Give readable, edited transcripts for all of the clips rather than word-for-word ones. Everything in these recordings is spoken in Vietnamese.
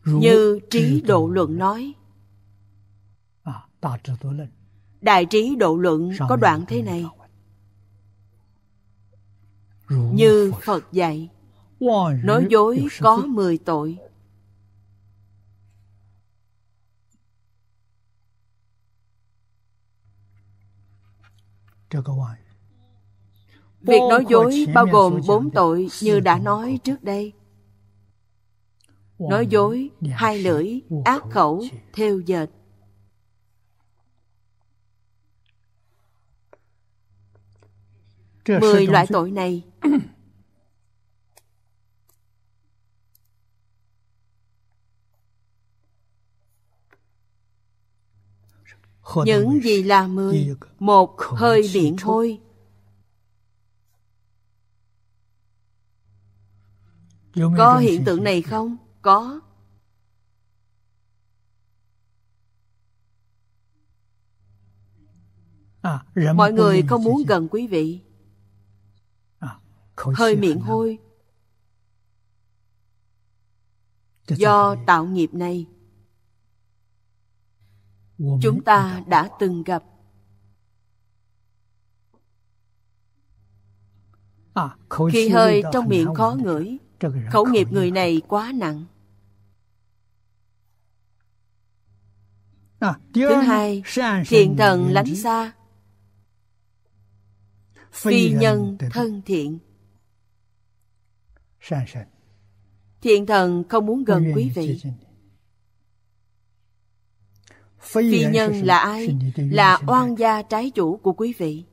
Như Trí Độ Luận nói, Đại Trí Độ Luận có đoạn thế này: như Phật dạy, nói dối có 10 tội. Việc nói dối bao gồm 4 tội như đã nói trước đây: nói dối, hai lưỡi, ác khẩu, thêu dệt. Mười loại tội này những gì là 10? Một, hơi miệng hôi. Có hiện tượng này không? Có. Mọi người không muốn gần quý vị. Hơi miệng hôi do tạo nghiệp này chúng ta đã từng gặp. Khi hơi trong miệng khó ngửi, khẩu nghiệp người này quá nặng. Thứ hai, thiện thần lánh xa, phi nhân thân thiện. Thiện thần không muốn gần quý vị. Phi nhân là ai? Là oan gia trái chủ của quý vị.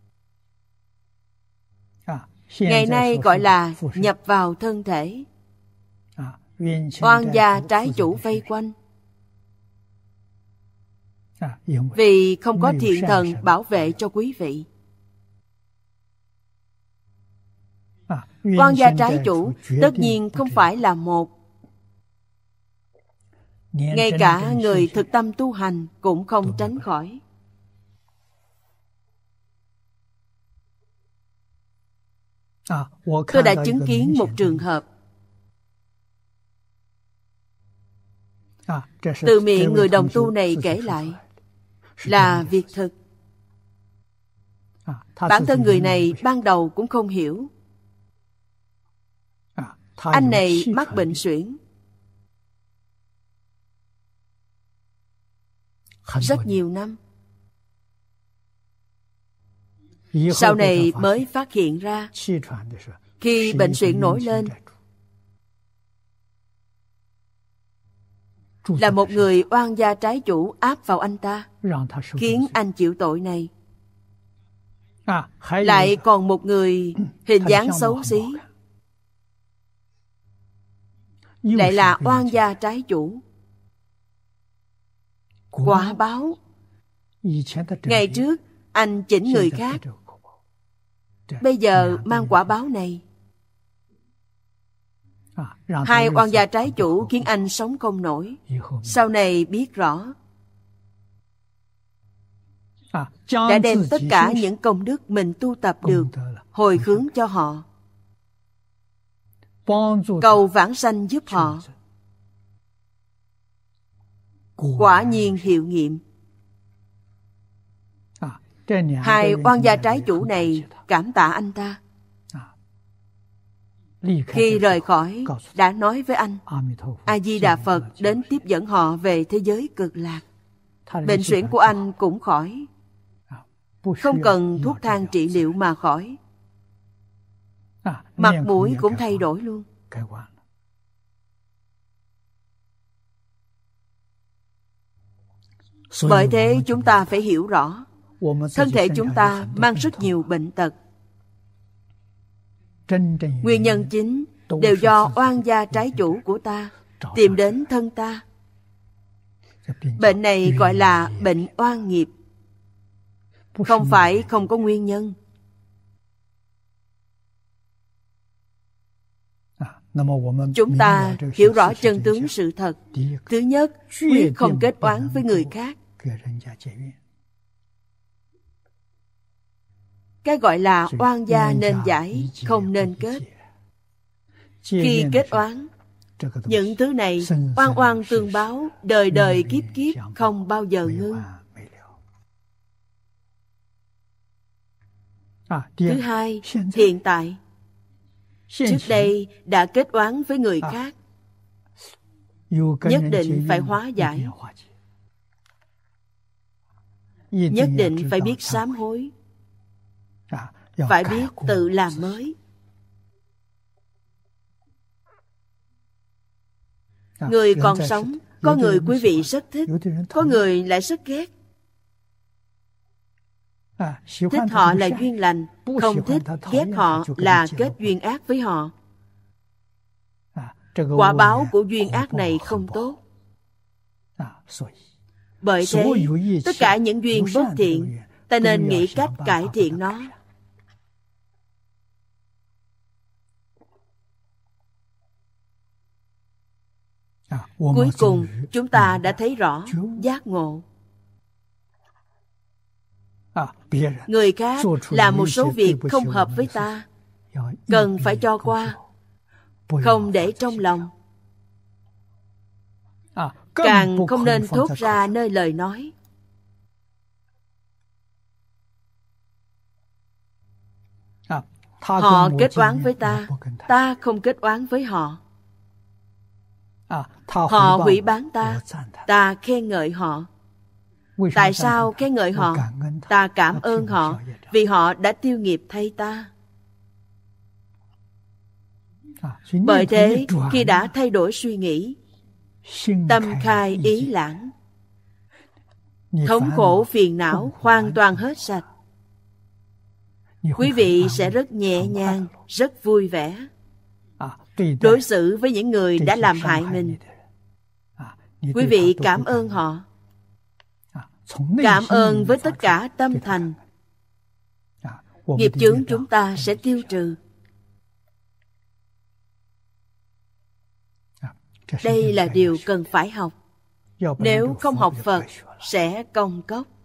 Ngày nay gọi là nhập vào thân thể. Oan gia trái chủ vây quanh. Vì không có thiện thần bảo vệ cho quý vị. Oan gia trái chủ tất nhiên không phải là một. Ngay cả người thực tâm tu hành cũng không tránh khỏi. Tôi đã chứng kiến một trường hợp. Từ miệng người đồng tu này kể lại là việc thực. Bản thân người này ban đầu cũng không hiểu. Anh này mắc bệnh suyễn rất nhiều năm. Sau này mới phát hiện ra, khi bệnh suyễn nổi lên, là một người oan gia trái chủ áp vào anh ta, khiến anh chịu tội này. Lại còn một người hình dáng xấu xí, lại là oan gia trái chủ. Quả báo. Ngày trước anh chỉnh người khác, bây giờ mang quả báo này. Hai oan gia trái chủ khiến anh sống không nổi. Sau này biết rõ, đã đem tất cả những công đức mình tu tập được hồi hướng cho họ, cầu vãng sanh giúp họ. Quả nhiên hiệu nghiệm. Hai oan gia trái chủ này cảm tạ anh ta. Khi rời khỏi, đã nói với anh, A-di-đà Phật đến tiếp dẫn họ về thế giới cực lạc. Bệnh suyễn của anh cũng khỏi, không cần thuốc thang trị liệu mà khỏi. Mặt mũi cũng thay đổi luôn. Bởi thế chúng ta phải hiểu rõ, thân thể chúng ta mang rất nhiều bệnh tật. Nguyên nhân chính đều do oan gia trái chủ của ta tìm đến thân ta. Bệnh này gọi là bệnh oan nghiệp, không phải không có nguyên nhân. Chúng ta hiểu rõ chân tướng sự thật. Thứ nhất, quyết không kết oán với người khác. Cái gọi là oan gia nên giải, không nên kết. Khi kết oán, Những thứ này oan oan tương báo, đời đời kiếp kiếp không bao giờ ngưng. Thứ hai, hiện tại. Trước đây đã kết oán với người khác, nhất định phải hóa giải, nhất định phải biết sám hối, phải biết tự làm mới. Người còn sống, có người quý vị rất thích, có người lại rất ghét. Thích họ là duyên lành, không thích, ghét họ là kết duyên ác với họ. Quả báo của duyên ác này không tốt. Bởi thế, tất cả những duyên bất thiện, ta nên nghĩ cách cải thiện nó. Cuối cùng, chúng ta đã thấy rõ, giác ngộ. Người khác làm một số việc không hợp với ta, cần phải cho qua, không để trong lòng. Càng không nên thốt ra nơi lời nói. Họ kết oán với ta, ta không kết oán với họ. Họ hủy báng ta, ta khen ngợi họ. Tại sao khen ngợi họ? Ta cảm ơn họ vì họ đã tiêu nghiệp thay ta. Bởi thế, khi đã thay đổi suy nghĩ, tâm khai ý lãng, thống khổ phiền não hoàn toàn hết sạch, quý vị sẽ rất nhẹ nhàng, rất vui vẻ. Đối xử với những người đã làm hại mình, quý vị cảm ơn họ, cảm ơn với tất cả tâm thành. Nghiệp chướng chúng ta sẽ tiêu trừ. Đây là điều cần phải học. Nếu không học Phật, sẽ công cốc.